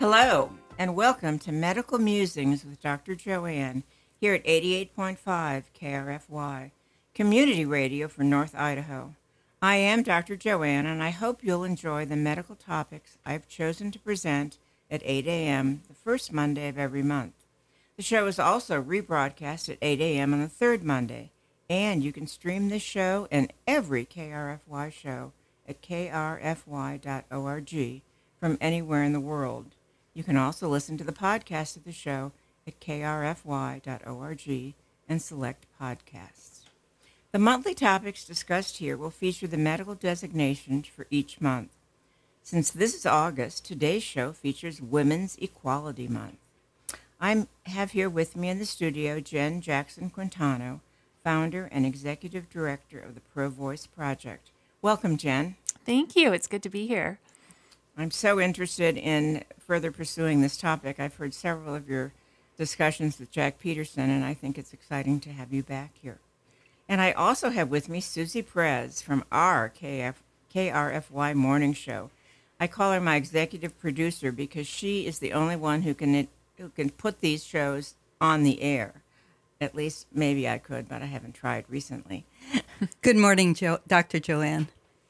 Hello, and welcome to Medical Musings with Dr. Joanne here at 88.5 KRFY, Community Radio for North Idaho. I am Dr. Joanne, and I hope you'll enjoy the medical topics I've chosen to present at 8 a.m. the first Monday of every month. The show is also rebroadcast at 8 a.m. on the third Monday, and you can stream this show and every KRFY show at krfy.org from anywhere in the world. You can also listen to the podcast of the show at krfy.org and select podcasts. The monthly topics discussed here will feature the medical designations for each month. Since this is August, today's show features Women's Equality Month. I have here with me in the studio Jen Jackson Quintano, founder and executive director of the ProVoice Project. Welcome, Jen. Thank you. It's good to be here. I'm so interested in further pursuing this topic. I've heard several of your discussions with Jack Peterson, and I think it's exciting to have you back here. And I also have with me Susie Perez from our KRFY morning show. I call her my executive producer because she is the only one who can put these shows on the air. At least maybe I could, but I haven't tried recently. Good morning, Dr. Joanne.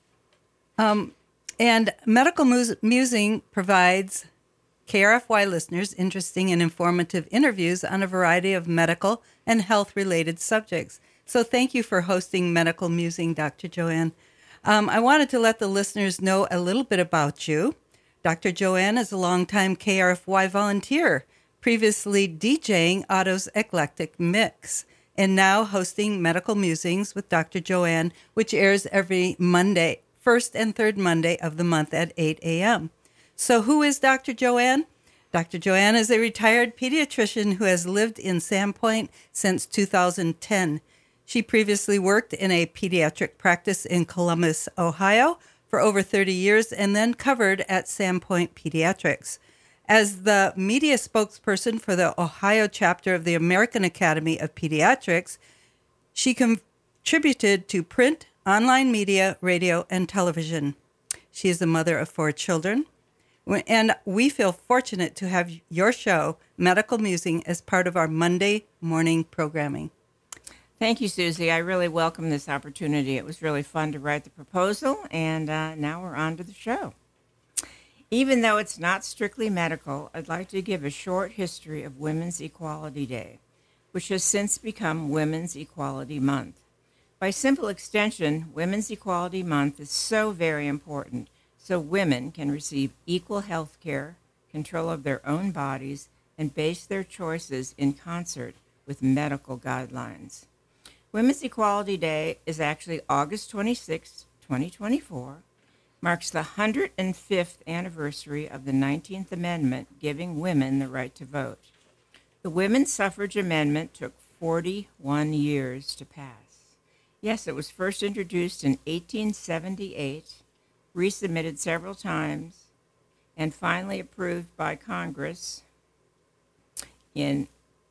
And Medical Musing provides KRFY listeners interesting and informative interviews on a variety of medical and health-related subjects. So thank you for hosting Medical Musing, Dr. Joanne. I wanted to let the listeners know a little bit about you. Dr. Joanne is a longtime KRFY volunteer, previously DJing Otto's Eclectic Mix, and now hosting Medical Musings with Dr. Joanne, which airs every Monday, first and third Monday of the month at 8 a.m. So who is Dr. Joanne? Dr. Joanne is a retired pediatrician who has lived in Sandpoint since 2010. She previously worked in a pediatric practice in Columbus, Ohio for over 30 years and then covered at Sandpoint Pediatrics. As the media spokesperson for the Ohio chapter of the American Academy of Pediatrics, she contributed to print, online media, radio, and television. She is the mother of 4 children, and we feel fortunate to have your show, Medical Musing, as part of our Monday morning programming. Thank you, Susie. I really welcome this opportunity. It was really fun to write the proposal, and now we're on to the show. Even though it's not strictly medical, I'd like to give a short history of Women's Equality Day, which has since become Women's Equality Month. By simple extension, Women's Equality Month is so very important so women can receive equal health care, control of their own bodies, and base their choices in concert with medical guidelines. Women's Equality Day is actually August 26, 2024, marks the 105th anniversary of the 19th Amendment giving women the right to vote. The Women's Suffrage Amendment took 41 years to pass. Yes, it was first introduced in 1878, resubmitted several times, and finally approved by Congress in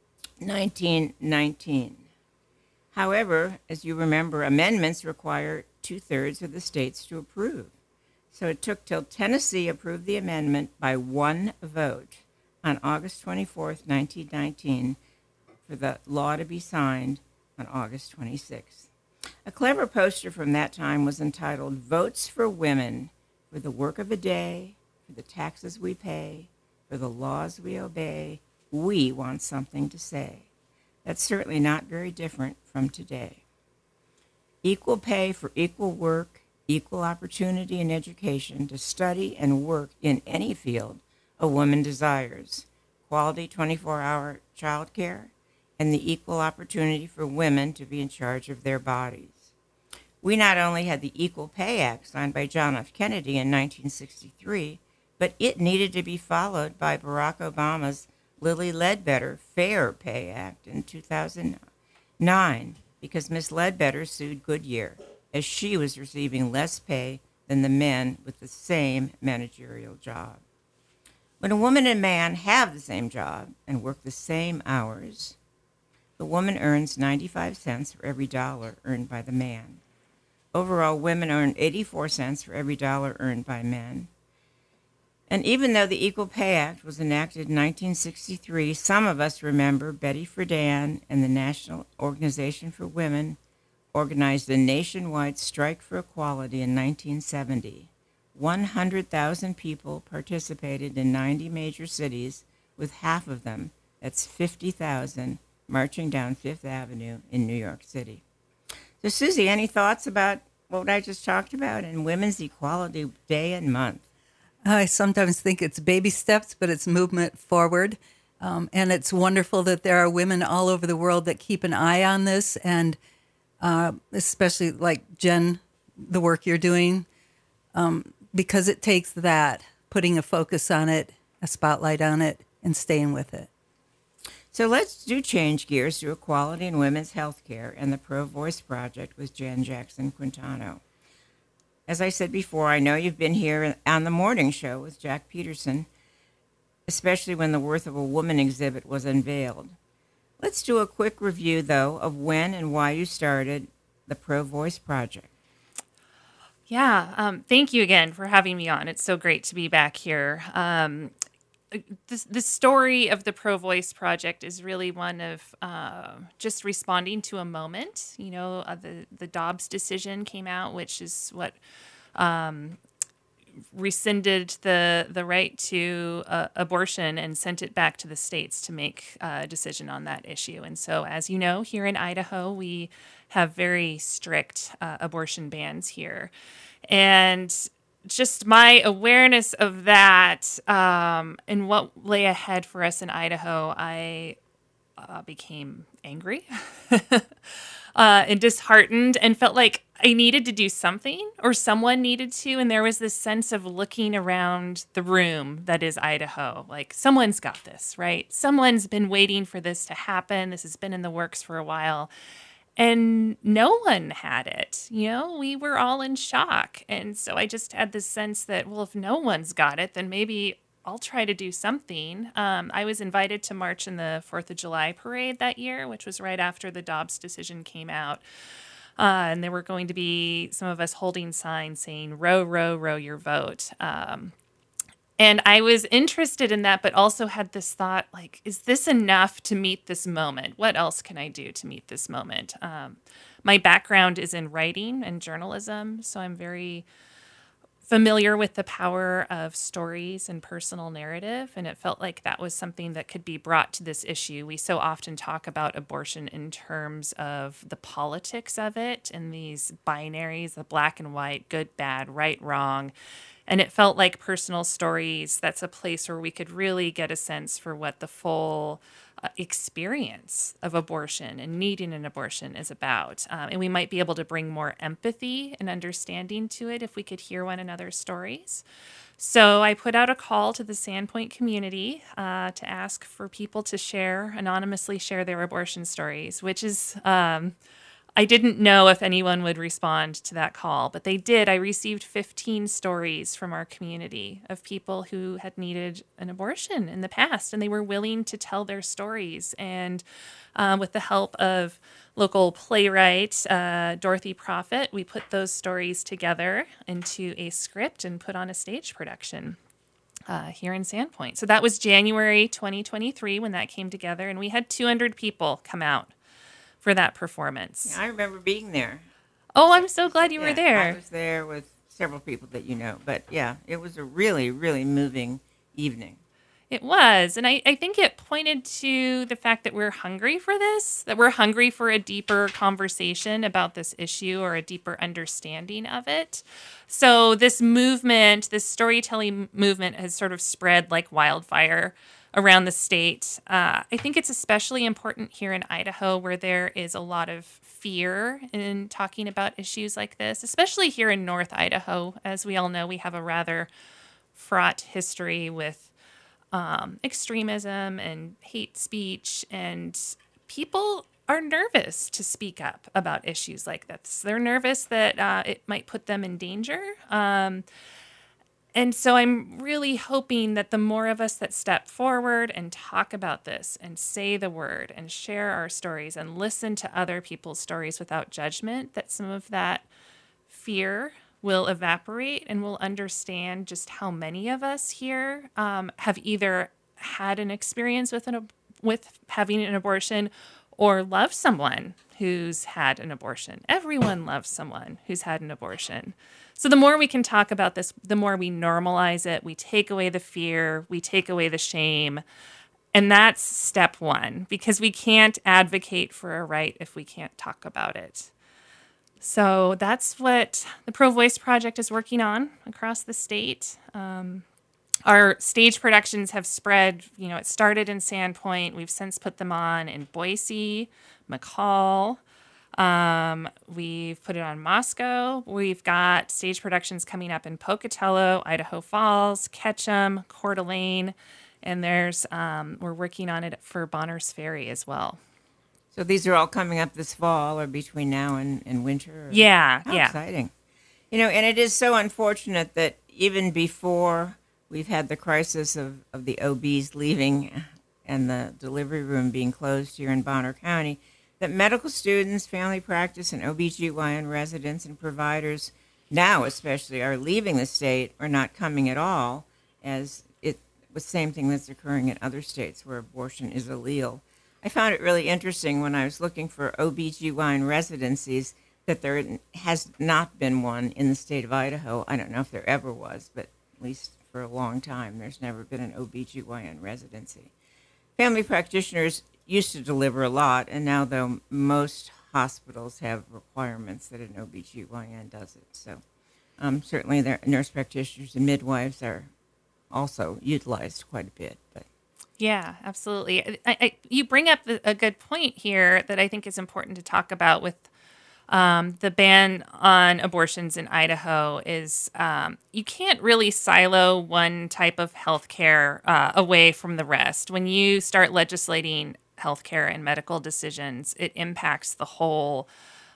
1919. However, as you remember, amendments require 2/3 of the states to approve. So it took till Tennessee approved the amendment by one vote on August 24th, 1919, for the law to be signed on August 26th. A clever poster from that time was entitled, "Votes for Women, for the work of a day, for the taxes we pay, for the laws we obey, we want something to say." That's certainly not very different from today. Equal pay for equal work, equal opportunity and education to study and work in any field a woman desires, quality 24-hour child care, and the equal opportunity for women to be in charge of their bodies. We not only had the Equal Pay Act signed by John F. Kennedy in 1963, but it needed to be followed by Barack Obama's Lilly Ledbetter Fair Pay Act in 2009 because Ms. Ledbetter sued Goodyear as she was receiving less pay than the men with the same managerial job. When a woman and man have the same job and work the same hours, the woman earns 95 cents for every dollar earned by the man. Overall, women earn 84 cents for every dollar earned by men. And even though the Equal Pay Act was enacted in 1963, some of us remember Betty Friedan and the National Organization for Women organized a nationwide strike for equality in 1970. 100,000 people participated in 90 major cities, with half of them, that's 50,000, marching down Fifth Avenue in New York City. So, Susie, any thoughts about what I just talked about in Women's Equality Day and Month? I sometimes think it's baby steps, but it's movement forward. And it's wonderful that there are women all over the world that keep an eye on this, and especially like Jen, the work you're doing, because it takes that, putting a focus on it, a spotlight on it, and staying with it. So let's change gears to equality in women's health care and the Pro Voice Project with Jen Jackson Quintano. As I said before, I know you've been here on the morning show with Jack Peterson, especially when the Worth of a Woman exhibit was unveiled. Let's do a quick review, though, of when and why you started the Pro Voice Project. Yeah, thank you again for having me on. It's so great to be back here. The story of the Pro Voice Project is really one of just responding to a moment. You know, the Dobbs decision came out, which is what rescinded the right to abortion and sent it back to the states to make a decision on that issue. And so, as you know, here in Idaho, we have very strict abortion bans here. And just my awareness of that and what lay ahead for us in Idaho, I became angry and disheartened and felt like I needed to do something, or someone needed to. And there was this sense of looking around the room that is Idaho, like someone's got this, right? Someone's been waiting for this to happen. This has been in the works for a while. And no one had it. You know, we were all in shock. And so I just had this sense that, well, if no one's got it, then maybe I'll try to do something. I was invited to march in the 4th of July parade that year, which was right after the Dobbs decision came out. And there were going to be some of us holding signs saying, row, row, row your vote. And I was interested in that, but also had this thought, like, is this enough to meet this moment? What else can I do to meet this moment? My background is in writing and journalism, so I'm very familiar with the power of stories and personal narrative, and it felt like that was something that could be brought to this issue. We so often talk about abortion in terms of the politics of it and these binaries, the black and white, good, bad, right, wrong. And it felt like personal stories, that's a place where we could really get a sense for what the full experience of abortion and needing an abortion is about. And we might be able to bring more empathy and understanding to it if we could hear one another's stories. So I put out a call to the Sandpoint community to ask for people to anonymously share their abortion stories, which is... I didn't know if anyone would respond to that call, but they did. I received 15 stories from our community of people who had needed an abortion in the past, and they were willing to tell their stories. And with the help of local playwright Dorothy Prophet, we put those stories together into a script and put on a stage production here in Sandpoint. So that was January 2023 when that came together, and we had 200 people come out for that performance. I remember being there. Oh, I'm so glad you were there. I was there with several people that you know. But yeah, it was a really, really moving evening. It was. And I think it pointed to the fact that we're hungry for this, that we're hungry for a deeper conversation about this issue or a deeper understanding of it. So this movement, this storytelling movement has sort of spread like wildfire around the state. I think it's especially important here in Idaho, where there is a lot of fear in talking about issues like this, especially here in North Idaho. As we all know, we have a rather fraught history with extremism and hate speech, and people are nervous to speak up about issues like this. They're nervous that it might put them in danger. And so I'm really hoping that the more of us that step forward and talk about this and say the word and share our stories and listen to other people's stories without judgment, that some of that fear will evaporate, and we'll understand just how many of us here have either had an experience with having an abortion or love someone who's had an abortion. Everyone loves someone who's had an abortion. So the more we can talk about this, the more we normalize it. We take away the fear, we take away the shame. And that's step one, because we can't advocate for a right if we can't talk about it. So that's what the Pro Voice Project is working on across the state. Our stage productions have spread, it started in Sandpoint. We've since put them on in Boise, McCall. We've put it on Moscow. We've got stage productions coming up in Pocatello, Idaho Falls, Ketchum, Coeur d'Alene, and we're working on it for Bonners Ferry as well. So these are all coming up this fall or between now and winter? Yeah, How yeah. exciting. And it is so unfortunate that even before we've had the crisis of the OBs leaving and the delivery room being closed here in Bonner County, that medical students, family practice, and OBGYN residents and providers now especially are leaving the state or not coming at all, as it was the same thing that's occurring in other states where abortion is illegal. I found it really interesting when I was looking for OBGYN residencies that there has not been one in the state of Idaho. I don't know if there ever was, but at least for a long time, there's never been an OBGYN residency. Family practitioners used to deliver a lot, and now, though, most hospitals have requirements that an OBGYN does it. So certainly their nurse practitioners and midwives are also utilized quite a bit. But Yeah, absolutely. You bring up a good point here that I think is important to talk about with the ban on abortions in Idaho is you can't really silo one type of healthcare away from the rest. When you start legislating healthcare and medical decisions, it impacts the whole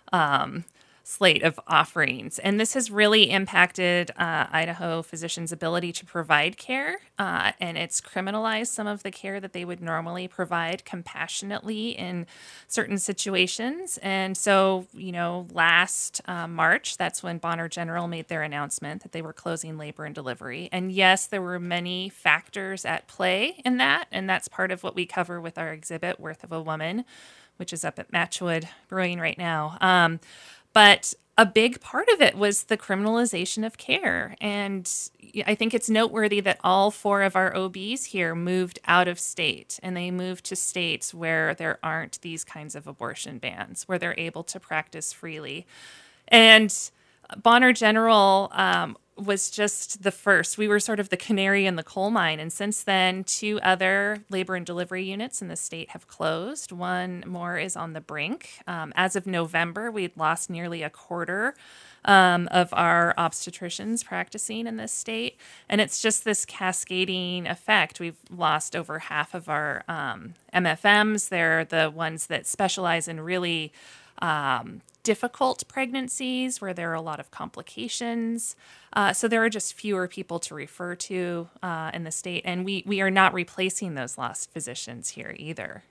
slate of offerings. And this has really impacted Idaho physicians' ability to provide care, and it's criminalized some of the care that they would normally provide compassionately in certain situations. And so, last March, that's when Bonner General made their announcement that they were closing labor and delivery. And yes, there were many factors at play in that, and that's part of what we cover with our exhibit, Worth of a Woman, which is up at Matchwood Brewing right now. But a big part of it was the criminalization of care. And I think it's noteworthy that all 4 of our OBs here moved out of state, and they moved to states where there aren't these kinds of abortion bans, where they're able to practice freely. And Bonner General was just the first. We were sort of the canary in the coal mine. And since then, 2 other labor and delivery units in the state have closed. One more is on the brink. As of November, we'd lost nearly a quarter of our obstetricians practicing in this state. And it's just this cascading effect. We've lost over half of our MFMs. They're the ones that specialize in really difficult pregnancies where there are a lot of complications. So there are just fewer people to refer to in the state. And we are not replacing those lost physicians here either,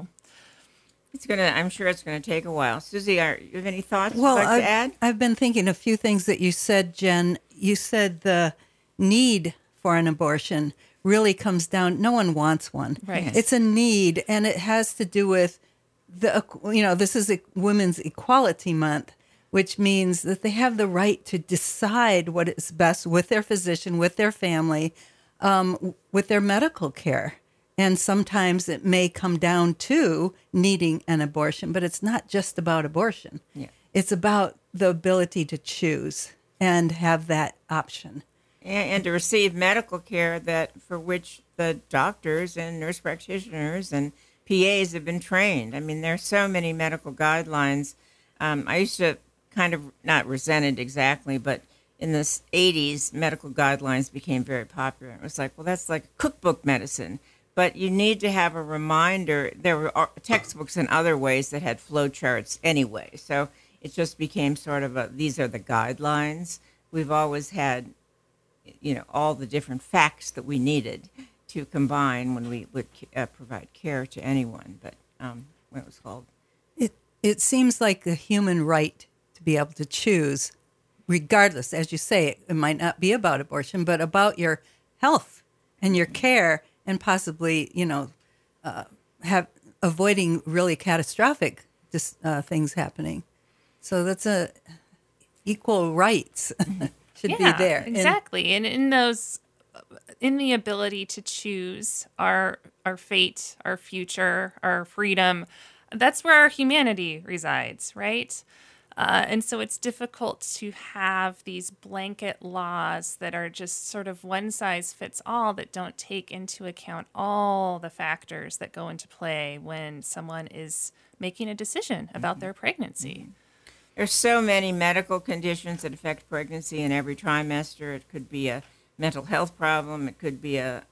I'm sure it's going to take a while. Susie, you have any thoughts you'd Well, like to add? I've been thinking a few things that you said, Jen. You said the need for an abortion really comes down, no one wants one. Right. It's a need, and it has to do with this is Women's Equality Month, which means that they have the right to decide what is best with their physician, with their family, with their medical care. And sometimes it may come down to needing an abortion, but it's not just about abortion. Yeah. It's about the ability to choose and have that option. And to receive medical care for which the doctors and nurse practitioners and PAs have been trained. I mean, there are so many medical guidelines. I used to kind of not resent it exactly, but in the 80s, medical guidelines became very popular. It was like, well, that's like cookbook medicine. But you need to have a reminder. There were textbooks and other ways that had flow charts anyway. So it just became sort of these are the guidelines. We've always had, all the different facts that we needed to combine when we would provide care to anyone. But what it was called? It seems like a human right to be able to choose regardless, as you say, it might not be about abortion, but about your health and your care, and possibly, have avoiding really catastrophic things happening. So that's equal rights should be there. Exactly. And in the ability to choose our fate, our future, our freedom, that's where our humanity resides, right? And so it's difficult to have these blanket laws that are just sort of one size fits all, that don't take into account all the factors that go into play when someone is making a decision about their pregnancy. There's so many medical conditions that affect pregnancy in every trimester. It could be a mental health problem. It could be a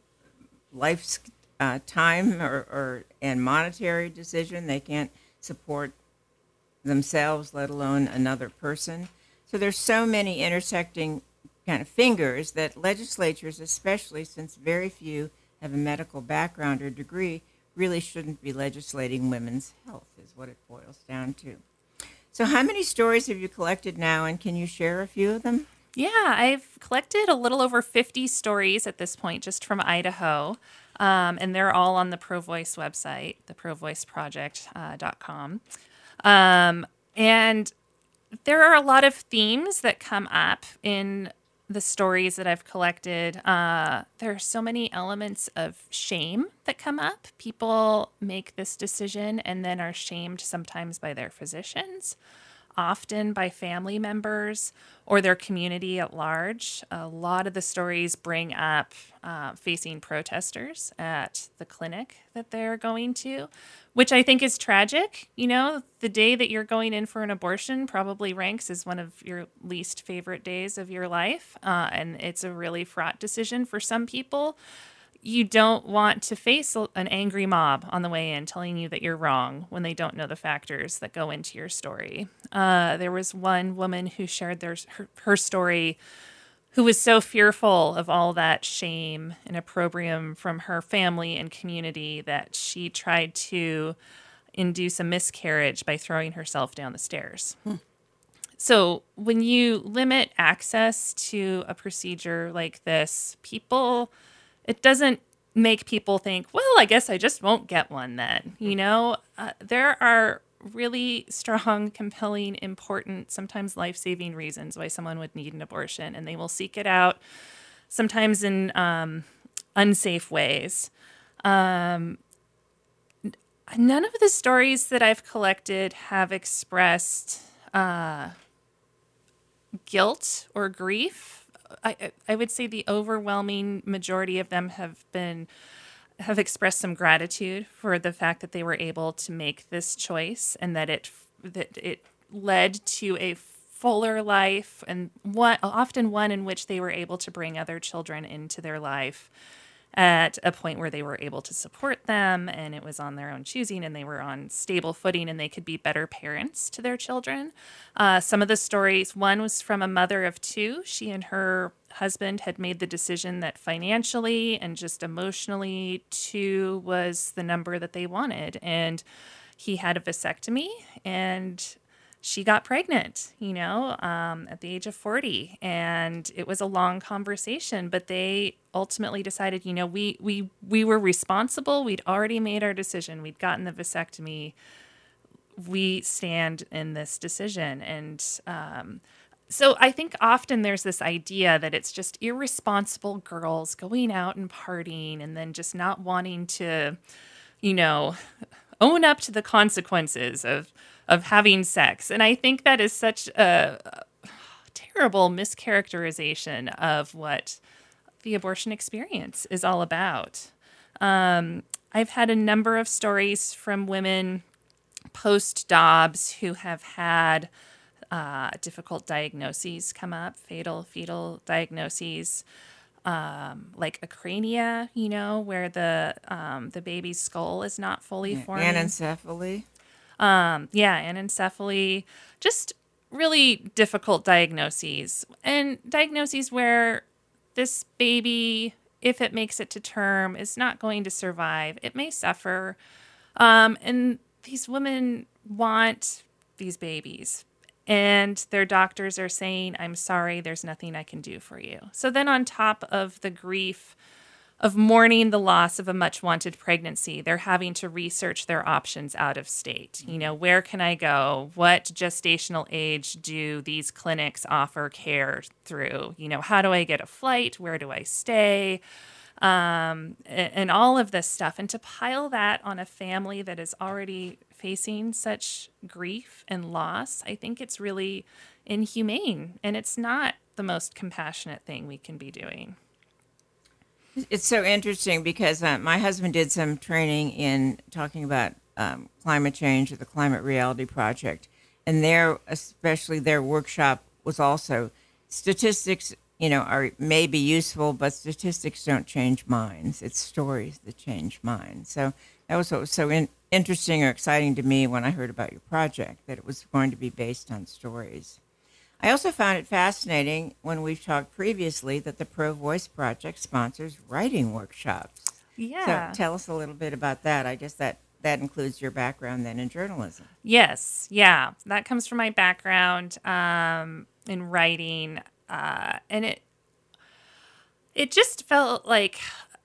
lifetime and monetary decision. They can't support themselves, let alone another person. So there's so many intersecting kind of fingers that legislatures, especially since very few have a medical background or degree, really shouldn't be legislating women's health, is what it boils down to. So how many stories have you collected now, and can you share a few of them? Yeah, I've collected a little over 50 stories at this point, just from Idaho. And they're all on the ProVoice website, the provoiceproject.com. And there are a lot of themes that come up in the stories that I've collected. There are so many elements of shame that come up. People make this decision and then are shamed sometimes by their physicians, often by family members or their community at large. A lot of the stories bring up facing protesters at the clinic that they're going to, which I think is tragic. You know, the day that you're going in for an abortion probably ranks as one of your least favorite days of your life. And it's a really fraught decision for some people. You don't want to face an angry mob on the way in telling you that you're wrong when they don't know the factors that go into your story. There was one woman who shared her story who was so fearful of all that shame and opprobrium from her family and community that she tried to induce a miscarriage by throwing herself down the stairs. So when you limit access to a procedure like this, it doesn't make people think, well, I guess I just won't get one then. You know, there are really strong, compelling, important, sometimes life-saving reasons why someone would need an abortion, and they will seek it out, sometimes in unsafe ways. None of the stories that I've collected have expressed guilt or grief. I would say the overwhelming majority of them have expressed some gratitude for the fact that they were able to make this choice, and that it led to a fuller life, and often one in which they were able to bring other children into their life at a point where they were able to support them, and it was on their own choosing, and they were on stable footing, and they could be better parents to their children. Some of the stories, one was from a mother of two. She and her husband had made the decision that financially and just emotionally, 2 was the number that they wanted. And he had a vasectomy, and she got pregnant, at the age of 40. And it was a long conversation, but they ultimately decided, we were responsible. We'd already made our decision. We'd gotten the vasectomy. We stand in this decision. And so I think often there's this idea that it's just irresponsible girls going out and partying and then just not wanting to, own up to the consequences of having sex. And I think that is such a terrible mischaracterization of what the abortion experience is all about. I've had a number of stories from women post-Dobbs who have had difficult diagnoses come up, fetal diagnoses, like acrania, where the baby's skull is not fully forming. Anencephaly. Anencephaly, just really difficult diagnoses, and diagnoses where this baby, if it makes it to term, is not going to survive. It may suffer. And these women want these babies. and their doctors are saying, I'm sorry, there's nothing I can do for you. So then on top of the grief of mourning the loss of a much wanted pregnancy, they're having to research their options out of state. You know, where can I go? What gestational age do these clinics offer care through? You know, how do I get a flight? Where do I stay? And all of this stuff. And to pile that on a family that is already facing such grief and loss, I think it's really inhumane. And it's not the most compassionate thing we can be doing. It's so interesting because my husband did some training in talking about climate change or the Climate Reality Project. And especially their workshop was also statistics, may be useful, but statistics don't change minds. It's stories that change minds. So that was what was so interesting or exciting to me when I heard about your project, that it was going to be based on stories. I also found it fascinating when we've talked previously that the Pro Voice Project sponsors writing workshops. Yeah. So tell us a little bit about that. I guess that includes your background then in journalism. Yes. Yeah. That comes from my background in writing. And it just felt like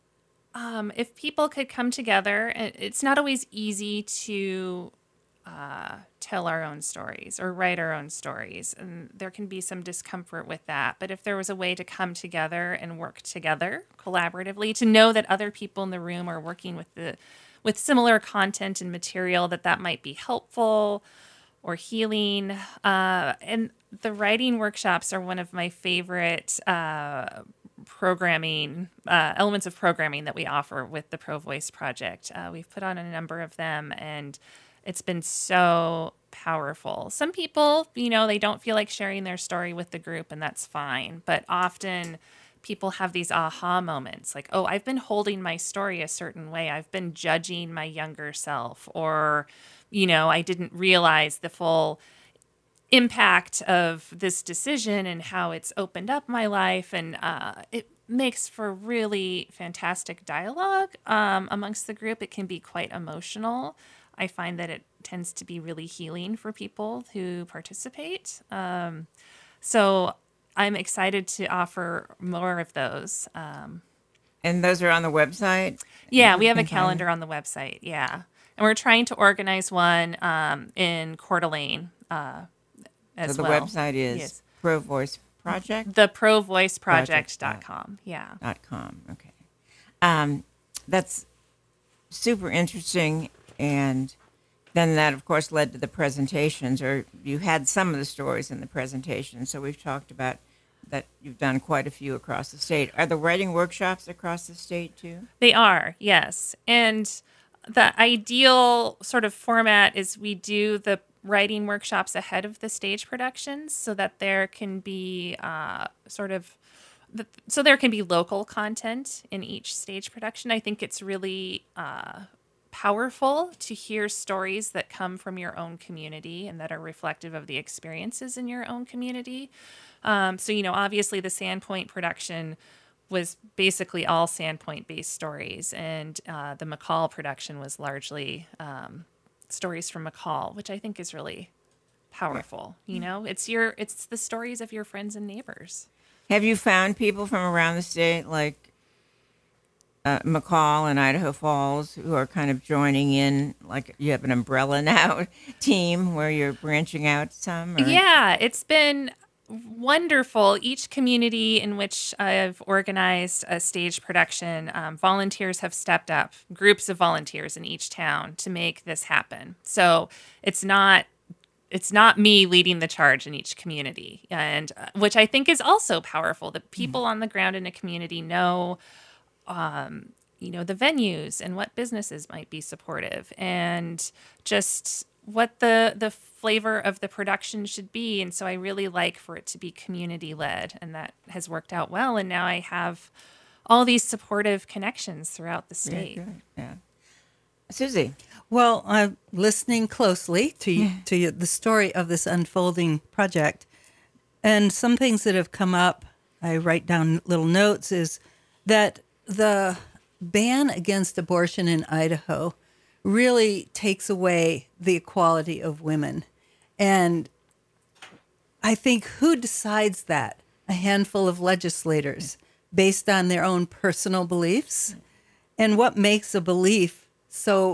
if people could come together, it's not always easy to tell our own stories or write our own stories. And there can be some discomfort with that. But if there was a way to come together and work together collaboratively, to know that other people in the room are working with similar content and material, that might be helpful or healing. And the writing workshops are one of my favorite programming elements of programming that we offer with the Pro Voice Project. We've put on a number of them, and it's been so powerful. Some people, they don't feel like sharing their story with the group, and that's fine. But often people have these aha moments like, oh, I've been holding my story a certain way. I've been judging my younger self, or, I didn't realize the full impact of this decision and how it's opened up my life. And it makes for really fantastic dialogue amongst the group. It can be quite emotional. I find that it tends to be really healing for people who participate. So I'm excited to offer more of those. And those are on the website? Yeah, we have a calendar on the website. Yeah. And we're trying to organize one in Coeur d'Alene as well. So the website is Pro Voice Project? theprovoiceproject.com. Yeah. .com. Okay. That's super interesting. And then that, of course, led to the presentations, or you had some of the stories in the presentation. So we've talked about that you've done quite a few across the state. Are the writing workshops across the state, too? They are, yes. And the ideal sort of format is we do the writing workshops ahead of the stage productions so that there can be so there can be local content in each stage production. I think it's really powerful to hear stories that come from your own community and that are reflective of the experiences in your own community. So, obviously the Sandpoint production was basically all Sandpoint-based stories, and the McCall production was largely stories from McCall, which I think is really powerful. It's the stories of your friends and neighbors. Have you found people from around the state, like McCall and Idaho Falls, who are kind of joining in, like you have an umbrella now team where you're branching out some? Or? Yeah, it's been wonderful. Each community in which I've organized a stage production, volunteers have stepped up, groups of volunteers in each town to make this happen. So it's not me leading the charge in each community, and which I think is also powerful. That people on the ground in a community know the venues and what businesses might be supportive, and just what the flavor of the production should be. And so I really like for it to be community led, and that has worked out well. And now I have all these supportive connections throughout the state. Yeah. Susie. Well, I'm listening closely to the story of this unfolding project, and some things that have come up, I write down little notes, is that the ban against abortion in Idaho really takes away the equality of women. And I think who decides that? A handful of legislators based on their own personal beliefs. And what makes a belief so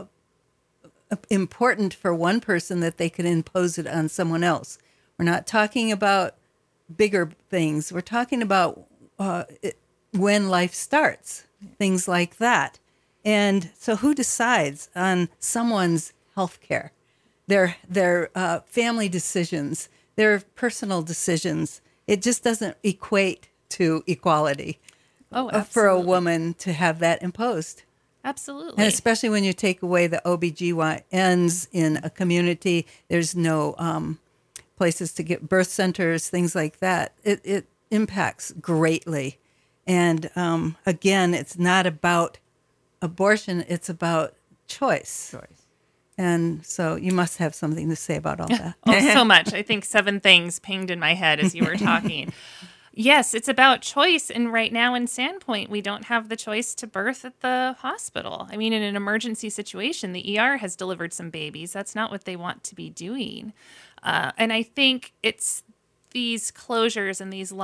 important for one person that they can impose it on someone else? We're not talking about bigger things. We're talking about when life starts, things like that. And so who decides on someone's health care, their family decisions, their personal decisions? It just doesn't equate to equality for a woman to have that imposed. Absolutely. And especially when you take away the OBGYNs in a community, there's no places to get birth centers, things like that. It impacts greatly. And again, it's not about abortion, it's about choice. And so you must have something to say about all that. So much. I think 7 things pinged in my head as you were talking. Yes, it's about choice. And right now in Sandpoint, we don't have the choice to birth at the hospital. I mean, in an emergency situation, the ER has delivered some babies. That's not what they want to be doing. And I think it's these closures and these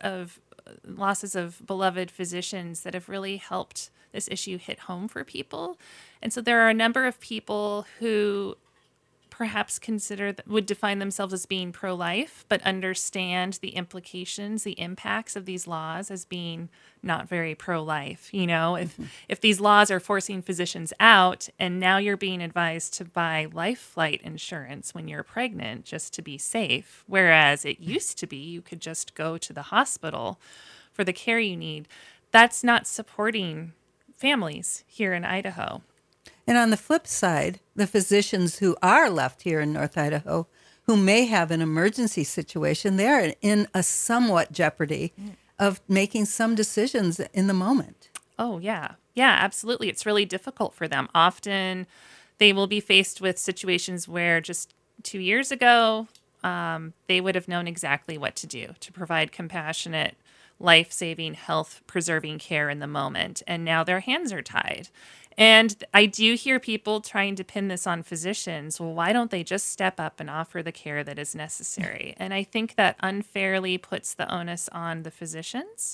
losses of beloved physicians that have really helped this issue hit home for people. And so there are a number of people who perhaps would define themselves as being pro-life, but understand the implications, the impacts of these laws as being not very pro-life. You know, if these laws are forcing physicians out and now you're being advised to buy life flight insurance when you're pregnant just to be safe, whereas it used to be you could just go to the hospital for the care you need, that's not supporting families here in Idaho. And on the flip side, the physicians who are left here in North Idaho, who may have an emergency situation, they're in a somewhat jeopardy of making some decisions in the moment. Oh, yeah. Yeah, absolutely. It's really difficult for them. Often they will be faced with situations where just 2 years ago, they would have known exactly what to do to provide compassionate, life-saving, health-preserving care in the moment. And now their hands are tied. And I do hear people trying to pin this on physicians. Well, why don't they just step up and offer the care that is necessary? And I think that unfairly puts the onus on the physicians.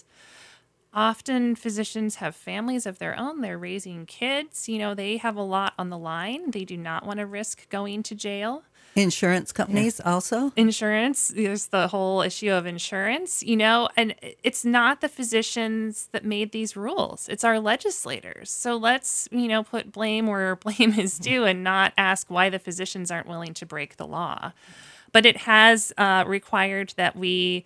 Often physicians have families of their own. They're raising kids. You know, they have a lot on the line. They do not want to risk going to jail. Insurance companies also? Insurance. There's the whole issue of insurance, you know, and it's not the physicians that made these rules. It's our legislators. So let's, you know, put blame where blame is due and not ask why the physicians aren't willing to break the law. But it has required that we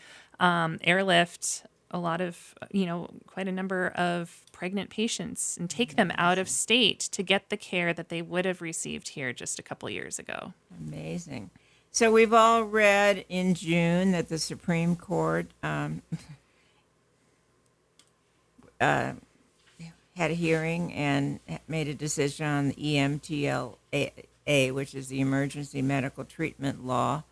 airlift a lot of, you know, quite a number of pregnant patients and take them out of state to get the care that they would have received here just a couple years ago. Amazing. So we've all read in June that the Supreme Court had a hearing and made a decision on the EMTLA, which is the Emergency Medical Treatment Law.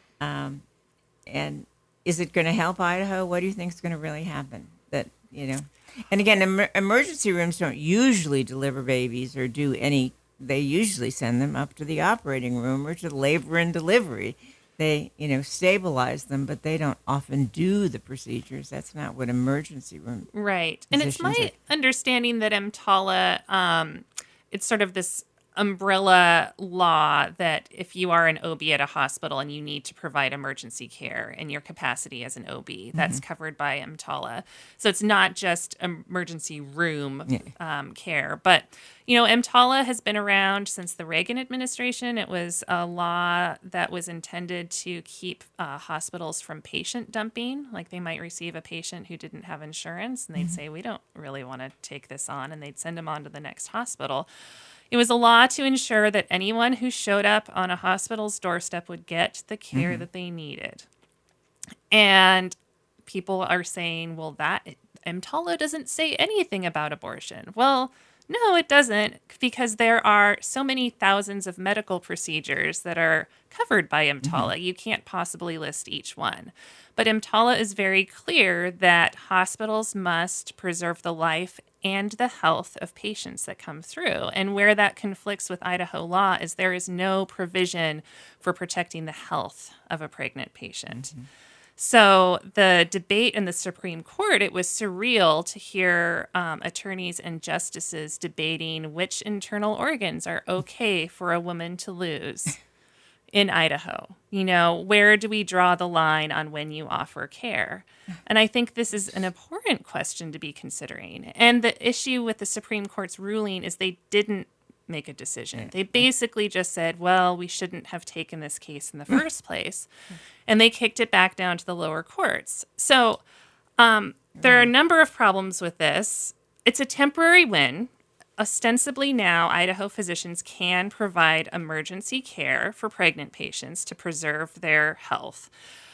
And is it going to help Idaho? What do you think is going to really happen? That, you know, and again, emergency rooms don't usually deliver babies or do any. They usually send them up to the operating room or to labor and delivery. They, you know, stabilize them, but they don't often do the procedures. That's not what emergency room. Right. And it's my understanding that EMTALA, it's sort of this umbrella law that if you are an OB at a hospital and you need to provide emergency care in your capacity as an OB, that's covered by EMTALA. So it's not just emergency room care. But, you know, EMTALA has been around since the Reagan administration. It was a law that was intended to keep hospitals from patient dumping. Like they might receive a patient who didn't have insurance and they'd say, we don't really want to take this on, and they'd send them on to the next hospital. It was a law to ensure that anyone who showed up on a hospital's doorstep would get the care that they needed. And people are saying, well, that EMTALA doesn't say anything about abortion. Well, no, it doesn't, because there are so many thousands of medical procedures that are covered by EMTALA. You can't possibly list each one. But EMTALA is very clear that hospitals must preserve the life and the health of patients that come through. And where that conflicts with Idaho law is there is no provision for protecting the health of a pregnant patient. Mm-hmm. So the debate in the Supreme Court, it was surreal to hear attorneys and justices debating which internal organs are okay for a woman to lose in Idaho. You know, where do we draw the line on when you offer care? And I think this is an important question to be considering. And the issue with the Supreme Court's ruling is they didn't make a decision. They basically just said, well, we shouldn't have taken this case in the first place. And they kicked it back down to the lower courts. So there are a number of problems with this. It's a temporary win. Ostensibly now, Idaho physicians can provide emergency care for pregnant patients to preserve their health.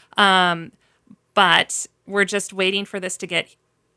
But we're just waiting for this to get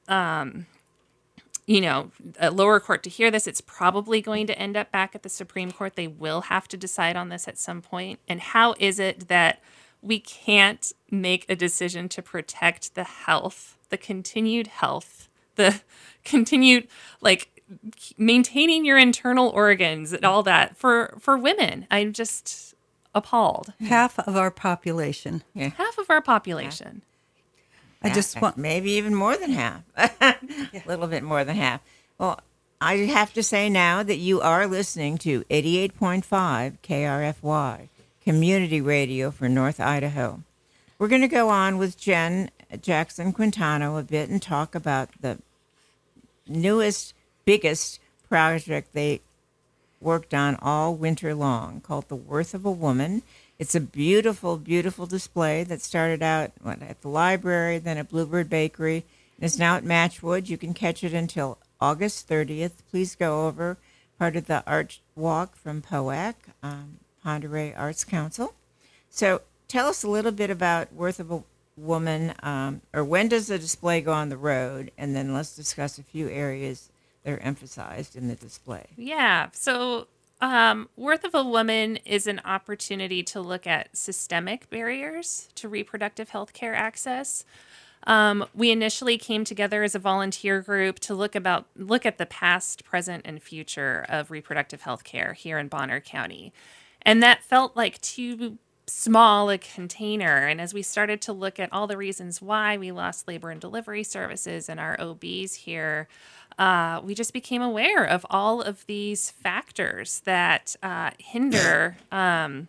a lower court to hear this. It's probably going to end up back at the Supreme Court. They will have to decide on this at some point. And how is it that we can't make a decision to protect the health, the continued health, the continued, maintaining your internal organs and all that for women? I'm just appalled. Half of our population. Yeah. Half of our population. I just want maybe even more than half, a little bit more than half. Well, I have to say now that you are listening to 88.5 KRFY, community radio for North Idaho. We're going to go on with Jen Jackson Quintano a bit and talk about the newest, biggest project they worked on all winter long called The Worth of a Woman. It's a beautiful, beautiful display that started out at the library, then at Bluebird Bakery, and is now at Matchwood. You can catch it until August 30th. Please go over, part of the art walk from POAC, Pend Oreille Arts Council. So tell us a little bit about Worth of a Woman, or when does the display go on the road, and then let's discuss a few areas that are emphasized in the display. Yeah, so Worth of a Woman is an opportunity to look at systemic barriers to reproductive health care access. We initially came together as a volunteer group to look at the past, present, and future of reproductive health care here in Bonner County. And that felt like too small a container. And as we started to look at all the reasons why we lost labor and delivery services and our OBs here, we just became aware of all of these factors that hinder a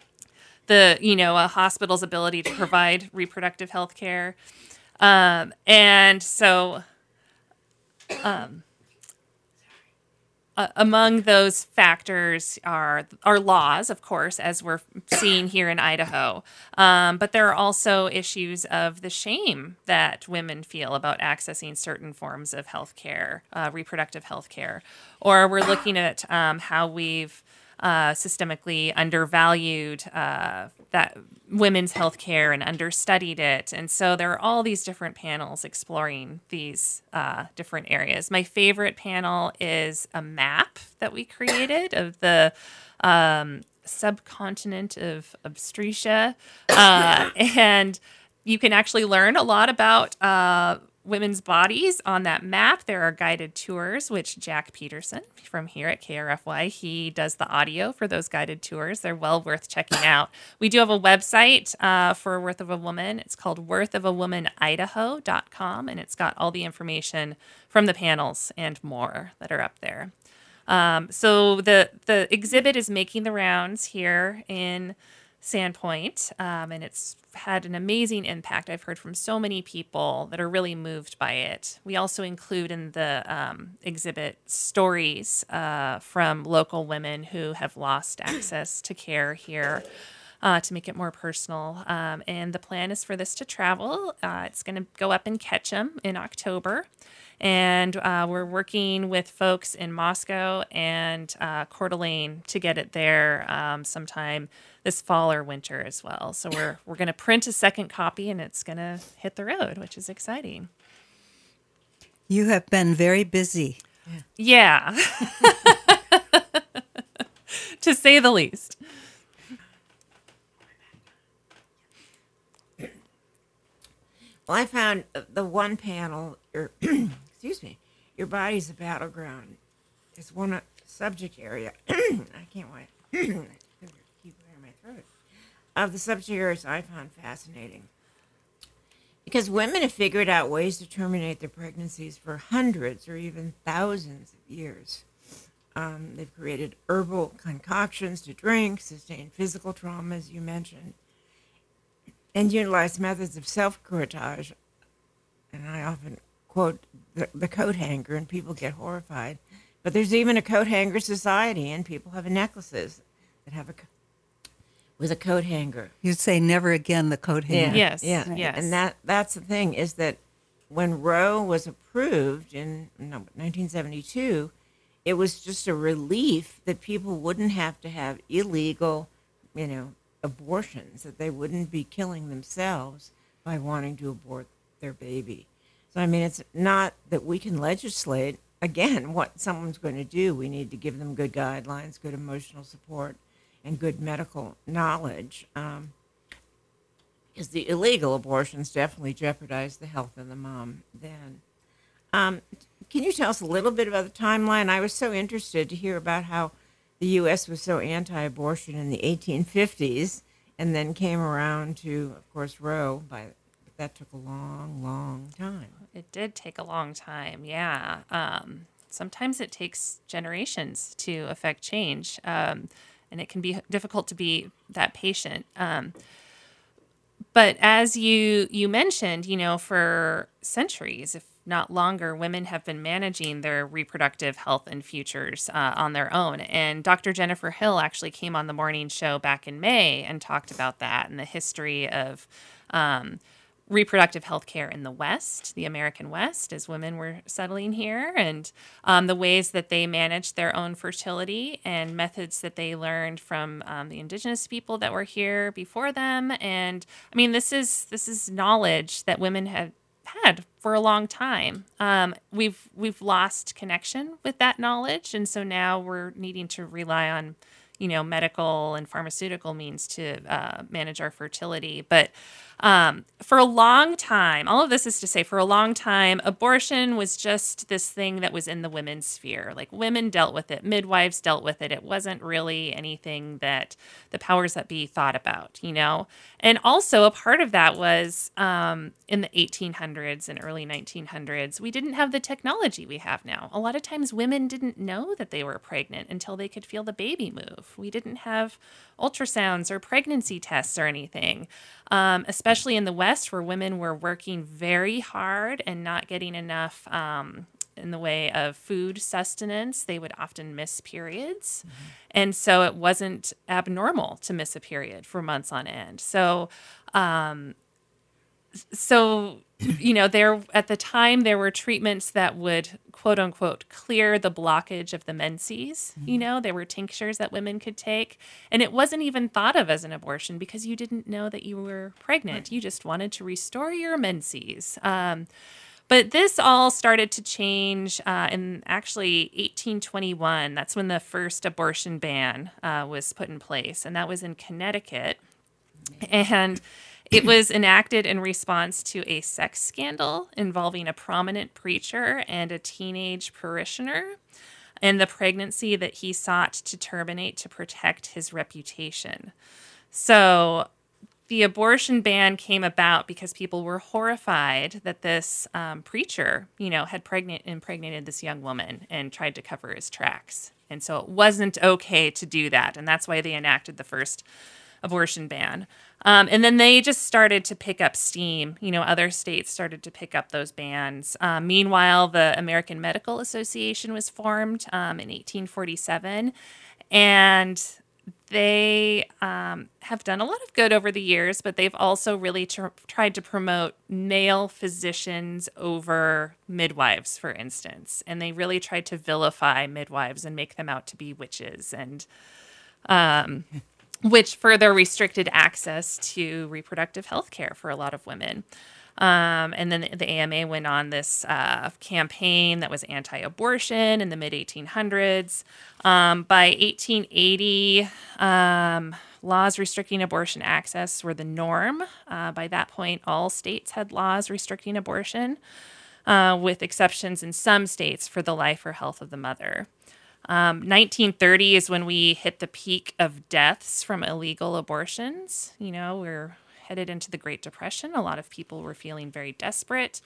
hospital's ability to provide reproductive health care. And so among those factors are laws, of course, as we're seeing here in Idaho. But there are also issues of the shame that women feel about accessing certain forms of health care, reproductive health care. Or we're looking at how we've systemically undervalued that women's health care and understudied it. And so there are all these different panels exploring these different areas. My favorite panel is a map that we created of the subcontinent of obstetricia. And you can actually learn a lot about women's bodies on that map. There are guided tours, which Jack Peterson from here at KRFY, he does the audio for those guided tours. They're well worth checking out. We do have a website for Worth of a Woman. It's called worthofawomanidaho.com, and it's got all the information from the panels and more that are up there. So the exhibit is making the rounds here in Sandpoint, and it's had an amazing impact. I've heard from so many people that are really moved by it. We also include in the exhibit stories from local women who have lost access to care here to make it more personal. And the plan is for this to travel. It's going to go up in Ketchum in October. And we're working with folks in Moscow and Coeur d'Alene to get it there sometime this fall or winter as well. So we're going to print a second copy, and it's going to hit the road, which is exciting. You have been very busy. Yeah. To say the least. Well, I found the one panel, excuse me, Your body's a battleground. It's one subject area. I can't wait. Keep clearing my throat. Of the subject areas I found fascinating. Because women have figured out ways to terminate their pregnancies for hundreds or even thousands of years. They've created herbal concoctions to drink, sustain physical trauma, as you mentioned, and utilize methods of self-curettage. And I often quote the coat hanger, and people get horrified. But there's even a coat hanger society, and people have necklaces that have with a coat hanger. You'd say never again the coat hanger. Yes, Yeah. yes. And that's the thing, is that when Roe was approved in 1972, it was just a relief that people wouldn't have to have illegal, abortions, that they wouldn't be killing themselves by wanting to abort their baby. So, I mean, it's not that we can legislate, again, what someone's going to do. We need to give them good guidelines, good emotional support, and good medical knowledge, because the illegal abortions definitely jeopardize the health of the mom then. Can you tell us a little bit about the timeline? I was so interested to hear about how the U.S. was so anti-abortion in the 1850s and then came around to, of course, Roe. But that took a long, long time. It did take a long time, yeah. Sometimes it takes generations to affect change. And it can be difficult to be that patient. But as you mentioned, for centuries, if not longer, women have been managing their reproductive health and futures on their own. And Dr. Jennifer Hill actually came on the morning show back in May and talked about that and the history of reproductive health care in the West, the American West, as women were settling here, and the ways that they managed their own fertility and methods that they learned from the indigenous people that were here before them. And I mean, this is knowledge that women had for a long time. We've lost connection with that knowledge, and so now we're needing to rely on medical and pharmaceutical means to manage our fertility. But for a long time, all of this is to say, for a long time, abortion was just this thing that was in the women's sphere. Like, women dealt with it, midwives dealt with it. It wasn't really anything that the powers that be thought about, And also a part of that was in the 1800s and early 1900s, we didn't have the technology we have now. A lot of times women didn't know that they were pregnant until they could feel the baby move. We didn't have ultrasounds or pregnancy tests or anything, especially in the West, where women were working very hard and not getting enough in the way of food sustenance. They would often miss periods. Mm-hmm. And so it wasn't abnormal to miss a period for months on end. So there at the time there were treatments that would quote unquote clear the blockage of the menses. Mm-hmm. There were tinctures that women could take, and it wasn't even thought of as an abortion because you didn't know that you were pregnant. Right. You just wanted to restore your menses. But this all started to change in actually 1821. That's when the first abortion ban was put in place, and that was in Connecticut. And it was enacted in response to a sex scandal involving a prominent preacher and a teenage parishioner, and the pregnancy that he sought to terminate to protect his reputation. So the abortion ban came about because people were horrified that this preacher, had impregnated this young woman and tried to cover his tracks. And so it wasn't okay to do that. And that's why they enacted the first abortion ban. And then they just started to pick up steam. Other states started to pick up those bans. Meanwhile, the American Medical Association was formed in 1847. And they have done a lot of good over the years, but they've also really tried to promote male physicians over midwives, for instance. And they really tried to vilify midwives and make them out to be witches, and which further restricted access to reproductive health care for a lot of women. And then the AMA went on this campaign that was anti-abortion in the mid-1800s. By 1880, laws restricting abortion access were the norm. By that point, all states had laws restricting abortion. with exceptions in some states for the life or health of the mother. 1930 is when we hit the peak of deaths from illegal abortions. We're headed into the Great Depression. A lot of people were feeling very desperate.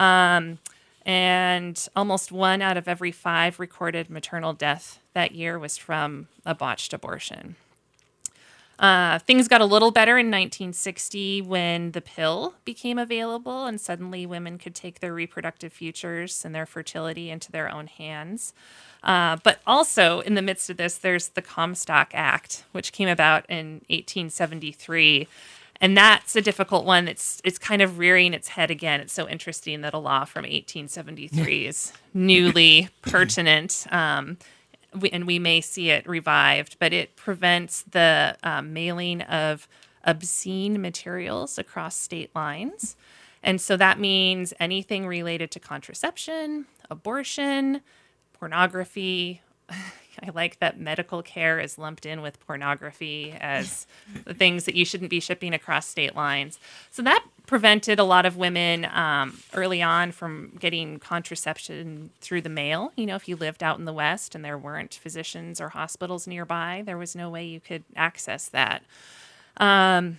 And almost 1 out of every 5 recorded maternal death that year was from a botched abortion. Things got a little better in 1960 when the pill became available and suddenly women could take their reproductive futures and their fertility into their own hands. But also in the midst of this, there's the Comstock Act, which came about in 1873. And that's a difficult one. It's kind of rearing its head again. It's so interesting that a law from 1873 is newly pertinent. And we may see it revived, but it prevents the mailing of obscene materials across state lines. And so that means anything related to contraception, abortion, pornography. I like that medical care is lumped in with pornography as the things that you shouldn't be shipping across state lines. So that prevented a lot of women early on from getting contraception through the mail. If you lived out in the West and there weren't physicians or hospitals nearby, there was no way you could access that. And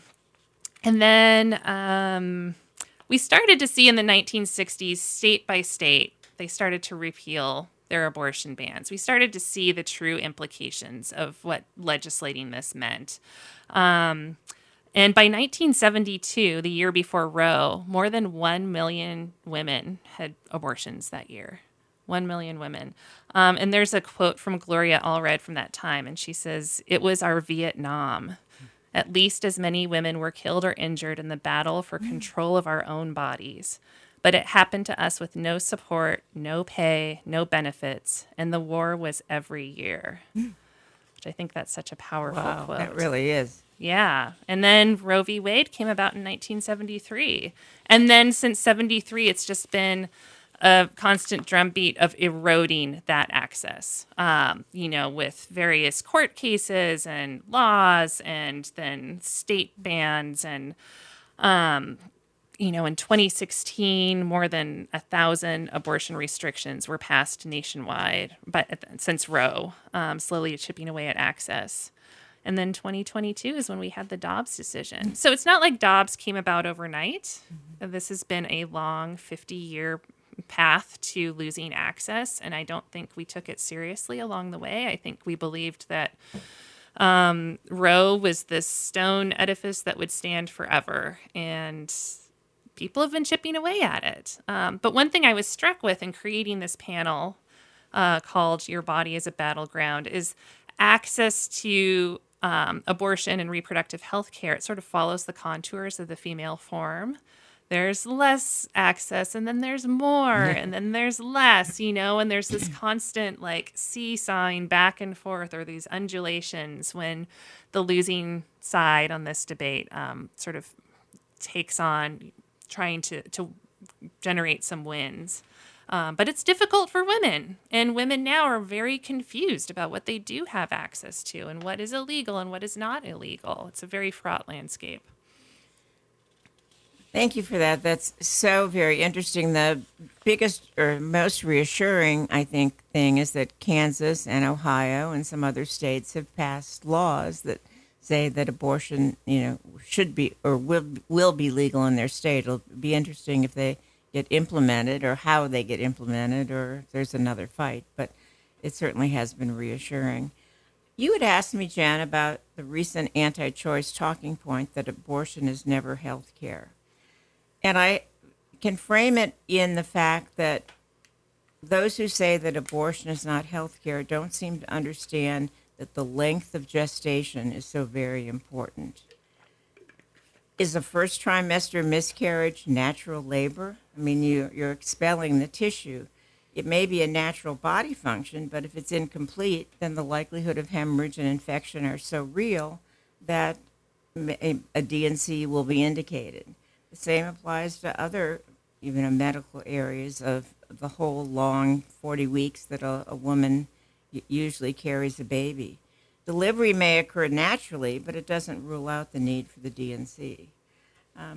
then we started to see in the 1960s, state by state, they started to repeal their abortion bans. We started to see the true implications of what legislating this meant. And by 1972, the year before Roe, more than 1 million women had abortions that year. 1 million women. And there's a quote from Gloria Allred from that time, and she says, "It was our Vietnam. At least as many women were killed or injured in the battle for control of our own bodies. But it happened to us with no support, no pay, no benefits, and the war was every year." Which I think that's such a powerful quote. That really is. Yeah. And then Roe v. Wade came about in 1973. And then since 73, it's just been a constant drumbeat of eroding that access, with various court cases and laws and then state bans and, in 2016, more than 1,000 abortion restrictions were passed nationwide, but since Roe, slowly chipping away at access. And then 2022 is when we had the Dobbs decision. So it's not like Dobbs came about overnight. This has been a long 50-year path to losing access, and I don't think we took it seriously along the way. I think we believed that Roe was this stone edifice that would stand forever, and people have been chipping away at it. But one thing I was struck with in creating this panel called Your Body is a Battleground is access to abortion and reproductive health care. It sort of follows the contours of the female form. There's less access, and then there's more, and then there's less, and there's this constant seesawing back and forth, or these undulations when the losing side on this debate sort of takes on trying to generate some wins. But it's difficult for women, and women now are very confused about what they do have access to and what is illegal and what is not illegal. It's a very fraught landscape. Thank you for that. That's so very interesting. The biggest or most reassuring, I think, thing is that Kansas and Ohio and some other states have passed laws that say that abortion, should be or will be legal in their state. It'll be interesting if they get implemented or how they get implemented, or if there's another fight. But it certainly has been reassuring. You had asked me, Jan, about the recent anti-choice talking point that abortion is never health care. And I can frame it in the fact that those who say that abortion is not health care don't seem to understand that the length of gestation is so very important. Is a first trimester miscarriage natural labor? I mean, you're expelling the tissue. It may be a natural body function, but if it's incomplete, then the likelihood of hemorrhage and infection are so real that a D&C will be indicated. The same applies to other, medical areas of the whole long 40 weeks that a woman usually carries a baby. Delivery may occur naturally, but it doesn't rule out the need for the D&C.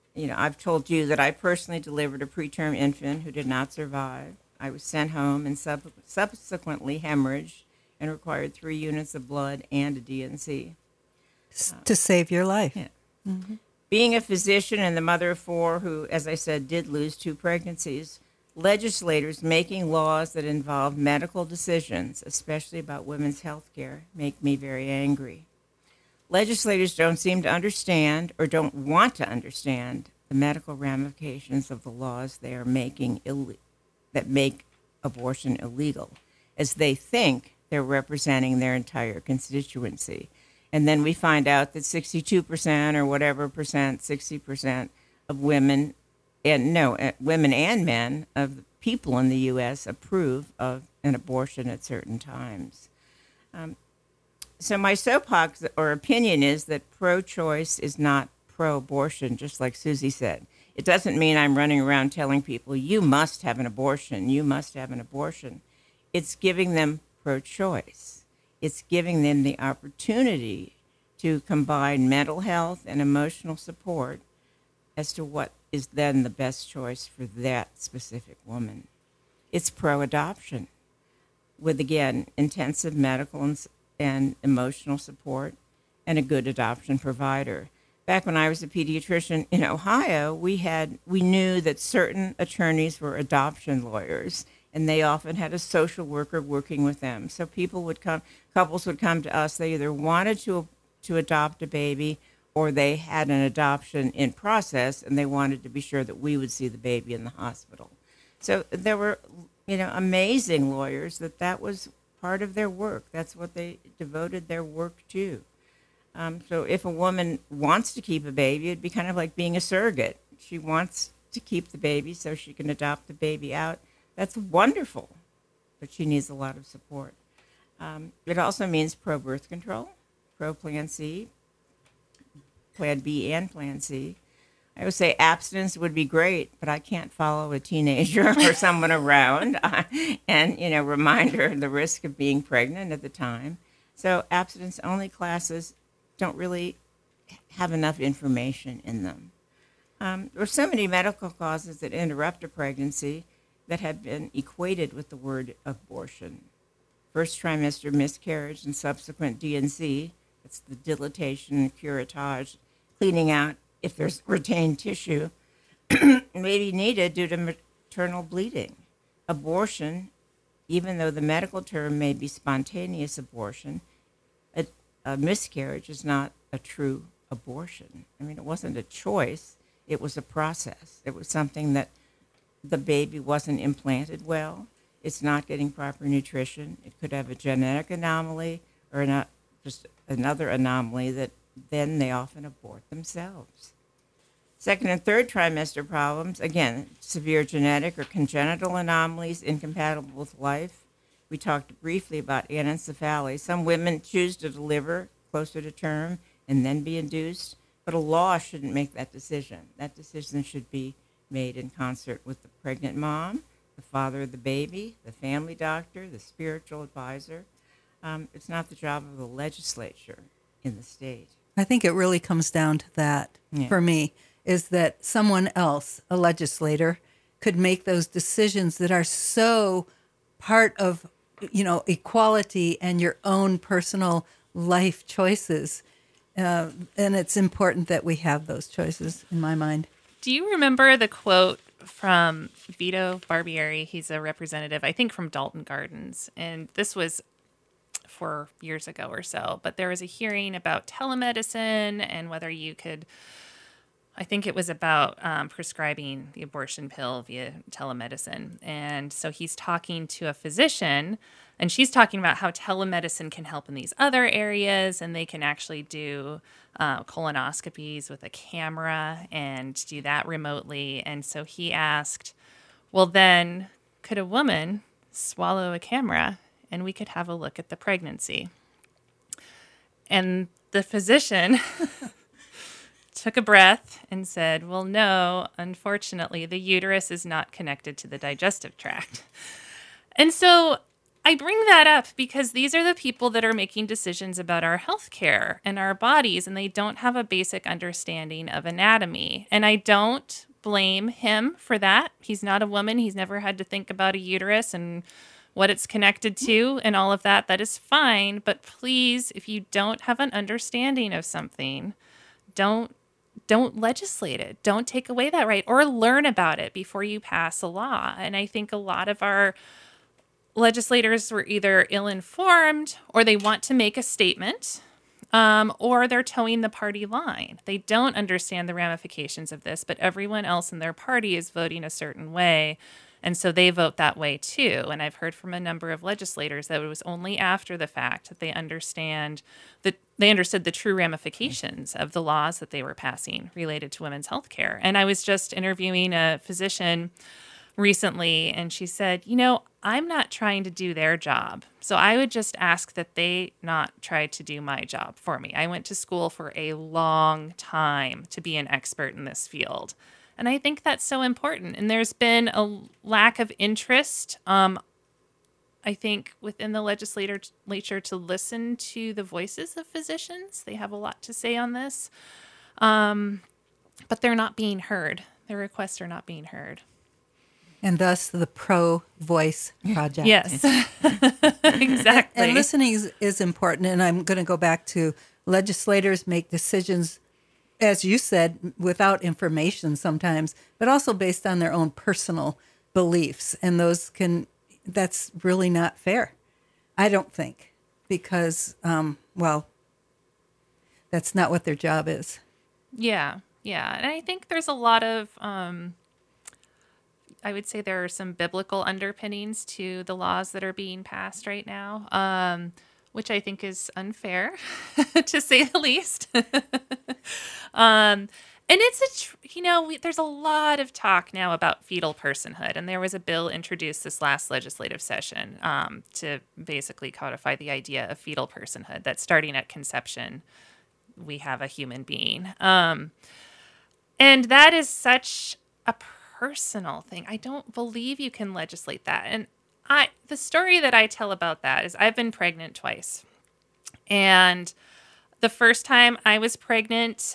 I've told you that I personally delivered a preterm infant who did not survive. I was sent home and subsequently hemorrhaged and required 3 units of blood and a DNC. To save your life. Yeah. Being a physician and the mother of 4 who, as I said, did lose 2 pregnancies, legislators making laws that involve medical decisions, especially about women's health care, make me very angry. Legislators don't seem to understand or don't want to understand the medical ramifications of the laws they are making that make abortion illegal, as they think they're representing their entire constituency. And then we find out that 62% or whatever percent, 60% of women and men of the people in the U.S. approve of an abortion at certain times. So my soapbox or opinion is that pro-choice is not pro-abortion, just like Susie said. It doesn't mean I'm running around telling people, you must have an abortion, you must have an abortion. It's giving them pro-choice. It's giving them the opportunity to combine mental health and emotional support as to what is then the best choice for that specific woman. It's pro-adoption with, again, intensive medical and emotional support and a good adoption provider. Back when I was a pediatrician in Ohio, we knew that certain attorneys were adoption lawyers, and they often had a social worker working with them. So couples would come to us. They either wanted to adopt a baby, or they had an adoption in process, and they wanted to be sure that we would see the baby in the hospital. So there were, amazing lawyers that was part of their work. That's what they devoted their work to. So if a woman wants to keep a baby, it'd be kind of like being a surrogate. She wants to keep the baby so she can adopt the baby out. That's wonderful, but she needs a lot of support. It also means pro-birth control, pro-Plan C, Plan B, and Plan C. I would say abstinence would be great, but I can't follow a teenager or someone around and, remind her of the risk of being pregnant at the time. So abstinence-only classes don't really have enough information in them. There are so many medical causes that interrupt a pregnancy that have been equated with the word abortion. First trimester miscarriage and subsequent DNC, that's the dilatation and curettage, cleaning out if there's retained tissue, may be needed due to maternal bleeding. Abortion, even though the medical term may be spontaneous abortion, a miscarriage is not a true abortion. I mean, it wasn't a choice. It was a process. It was something that the baby wasn't implanted well. It's not getting proper nutrition. It could have a genetic anomaly or not just another anomaly that then they often abort themselves. Second and third trimester problems, again, severe genetic or congenital anomalies incompatible with life. We talked briefly about anencephaly. Some women choose to deliver closer to term and then be induced, but a law shouldn't make that decision. That decision should be made in concert with the pregnant mom, the father of the baby, the family doctor, the spiritual advisor. It's not the job of the legislature in the state. I think it really comes down to that for me, is that someone else, a legislator, could make those decisions that are so part of, equality and your own personal life choices. And it's important that we have those choices, in my mind. Do you remember the quote from Vito Barbieri? He's a representative, I think, from Dalton Gardens. And this was 4 years ago or so. But there was a hearing about telemedicine and whether you could, I think it was about prescribing the abortion pill via telemedicine. And so he's talking to a physician, and she's talking about how telemedicine can help in these other areas, and they can actually do colonoscopies with a camera and do that remotely. And so he asked, well, then could a woman swallow a camera and we could have a look at the pregnancy? And the physician took a breath and said, well, no, unfortunately, the uterus is not connected to the digestive tract. And so I bring that up because these are the people that are making decisions about our healthcare and our bodies, and they don't have a basic understanding of anatomy. And I don't blame him for that. He's not a woman. He's never had to think about a uterus and what it's connected to and all of that. That is fine. But please, if you don't have an understanding of something, don't legislate it. Don't take away that right, or learn about it before you pass a law. And I think a lot of our legislators were either ill-informed, or they want to make a statement, or they're towing the party line. They don't understand the ramifications of this, but everyone else in their party is voting a certain way, and so they vote that way too. And I've heard from a number of legislators that it was only after the fact that they understood the true ramifications of the laws that they were passing related to women's health care. And I was just interviewing a physician recently, and she said, I'm not trying to do their job. So I would just ask that they not try to do my job for me. I went to school for a long time to be an expert in this field. And I think that's so important. And there's been a lack of interest, I think, within the legislature to listen to the voices of physicians. They have a lot to say on this, but they're not being heard. Their requests are not being heard. And thus the Pro-Voice Project. Yes, exactly. And listening is important. And I'm going to go back to legislators make decisions, as you said, without information sometimes, but also based on their own personal beliefs. And that's really not fair, I don't think, because, that's not what their job is. Yeah. And I think there's a lot of... I would say there are some biblical underpinnings to the laws that are being passed right now, which I think is unfair, to say the least. And it's there's a lot of talk now about fetal personhood, and there was a bill introduced this last legislative session to basically codify the idea of fetal personhood, that starting at conception, we have a human being. And that is such a personal thing. I don't believe you can legislate that. And the story that I tell about that is I've been pregnant twice. And the first time I was pregnant,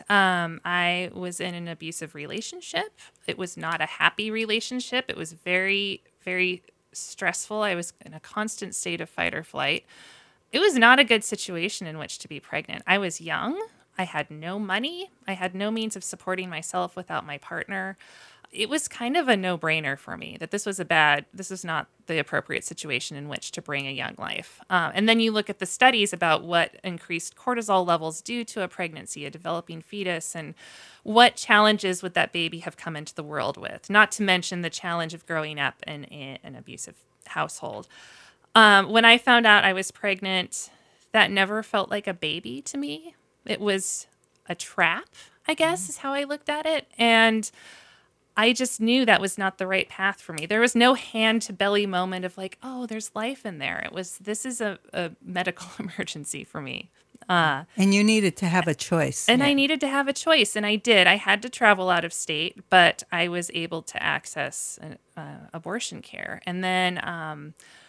I was in an abusive relationship. It was not a happy relationship. It was very, very stressful. I was in a constant state of fight or flight. It was not a good situation in which to be pregnant. I was young. I had no money. I had no means of supporting myself without my partner. It was kind of a no-brainer for me that this was not the appropriate situation in which to bring a young life. And then you look at the studies about what increased cortisol levels do to a pregnancy, a developing fetus, and what challenges would that baby have come into the world with, not to mention the challenge of growing up in an abusive household. When I found out I was pregnant, that never felt like a baby to me. It was a trap, I guess, is how I looked at it. And I just knew that was not the right path for me. There was no hand to belly moment of like, oh, there's life in there. This is a medical emergency for me. And you needed to have a choice. And I needed to have a choice, and I did. I had to travel out of state, but I was able to access abortion care. And then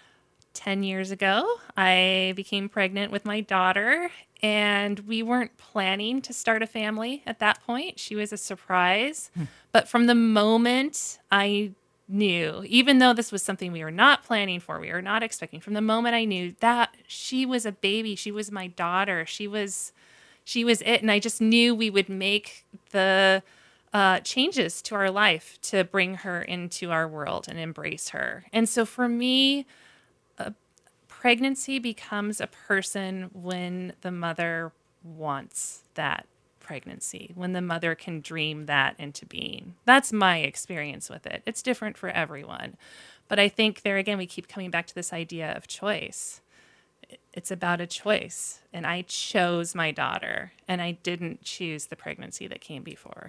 10 years ago, I became pregnant with my daughter, and we weren't planning to start a family at that point. She was a surprise. But from the moment I knew, even though this was something we were not planning for, we were not expecting, from the moment I knew that she was a baby, she was my daughter, she was it. And I just knew we would make the changes to our life to bring her into our world and embrace her. And so for me, pregnancy becomes a person when the mother wants that pregnancy, when the mother can dream that into being. That's my experience with it. It's different for everyone. But I think there again, we keep coming back to this idea of choice. It's about a choice. And I chose my daughter, and I didn't choose the pregnancy that came before.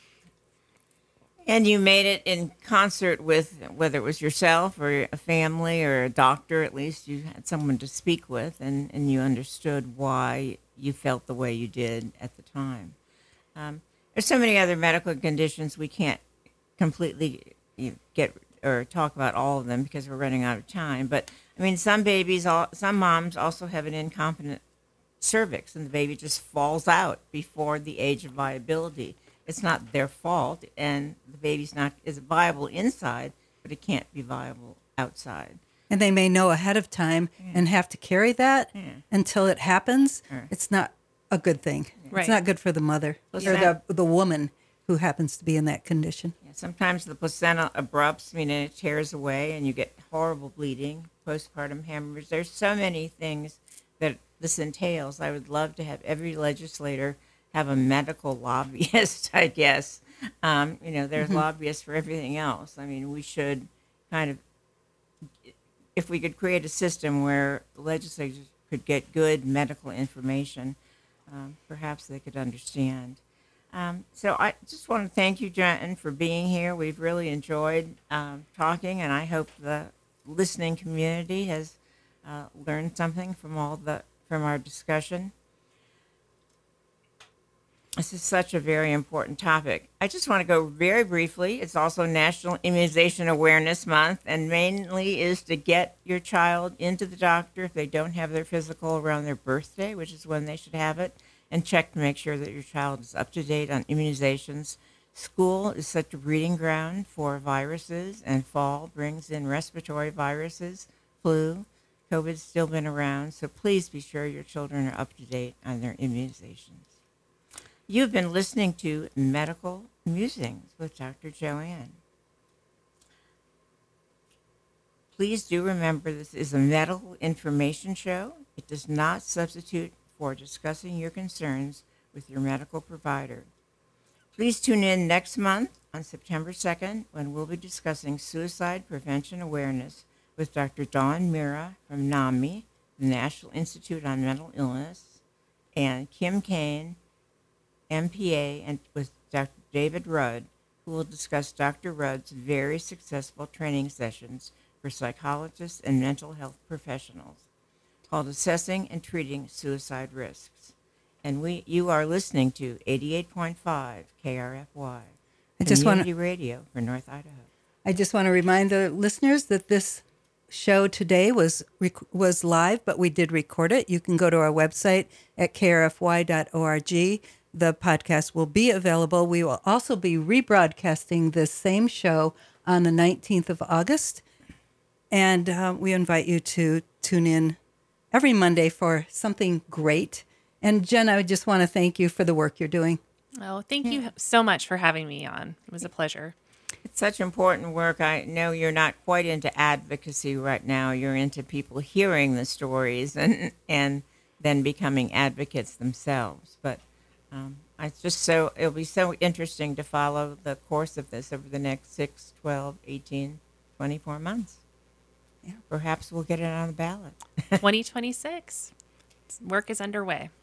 And you made it in concert with, whether it was yourself or a family or a doctor, at least you had someone to speak with, and you understood why you felt the way you did at the time. There's so many other medical conditions we can't completely get or talk about all of them because we're running out of time. But I mean, some moms also have an incompetent cervix, and the baby just falls out before the age of viability. It's not their fault, and the baby's not is viable inside, but it can't be viable outside. And they may know ahead of time and have to carry that until it happens. It's not a good thing. Right. It's not good for the mother or the woman who happens to be in that condition. Yeah, sometimes the placenta abrupts, and it tears away, and you get horrible bleeding, postpartum hemorrhage. There's so many things that this entails. I would love to have every legislator have a medical lobbyist, I guess. There's lobbyists for everything else. I mean, we should kind of, if we could create a system where legislators could get good medical information, perhaps they could understand. So I just want to thank you, Jen, for being here. We've really enjoyed talking, and I hope the listening community has learned something from our discussion. This is such a very important topic. I just want to go very briefly. It's also National Immunization Awareness Month, and mainly is to get your child into the doctor if they don't have their physical around their birthday, which is when they should have it, and check to make sure that your child is up to date on immunizations. School is such a breeding ground for viruses, and fall brings in respiratory viruses, flu. COVID's still been around, so please be sure your children are up to date on their immunizations. You've been listening to Medical Musings with Dr. Joanne. Please do remember this is a medical information show. It does not substitute for discussing your concerns with your medical provider. Please tune in next month on September 2nd when we'll be discussing suicide prevention awareness with Dr. Dawn Mira from NAMI, the National Institute on Mental Illness, and Kim Kane, MPA, and with Dr. David Rudd, who will discuss Dr. Rudd's very successful training sessions for psychologists and mental health professionals called Assessing and Treating Suicide Risks. And you are listening to 88.5 KRFY, Community Radio for North Idaho. I just want to remind the listeners that this show today was live, but we did record it. You can go to our website at krfy.org. The podcast will be available. We will also be rebroadcasting this same show on the 19th of August. And we invite you to tune in every Monday for something great. And Jen, I just want to thank you for the work you're doing. Oh, thank you so much for having me on. It was a pleasure. It's such important work. I know you're not quite into advocacy right now. You're into people hearing the stories and then becoming advocates themselves. But it'll be so interesting to follow the course of this over the next 6, 12, 18, 24 months. Yeah. Perhaps we'll get it on the ballot. 2026. Work is underway.